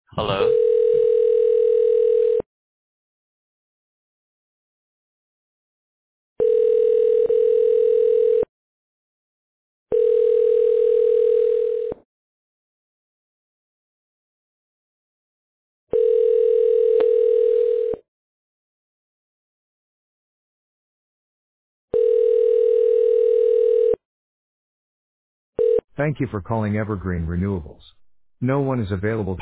Hello. Thank you for calling Evergreen Renewables. No one is available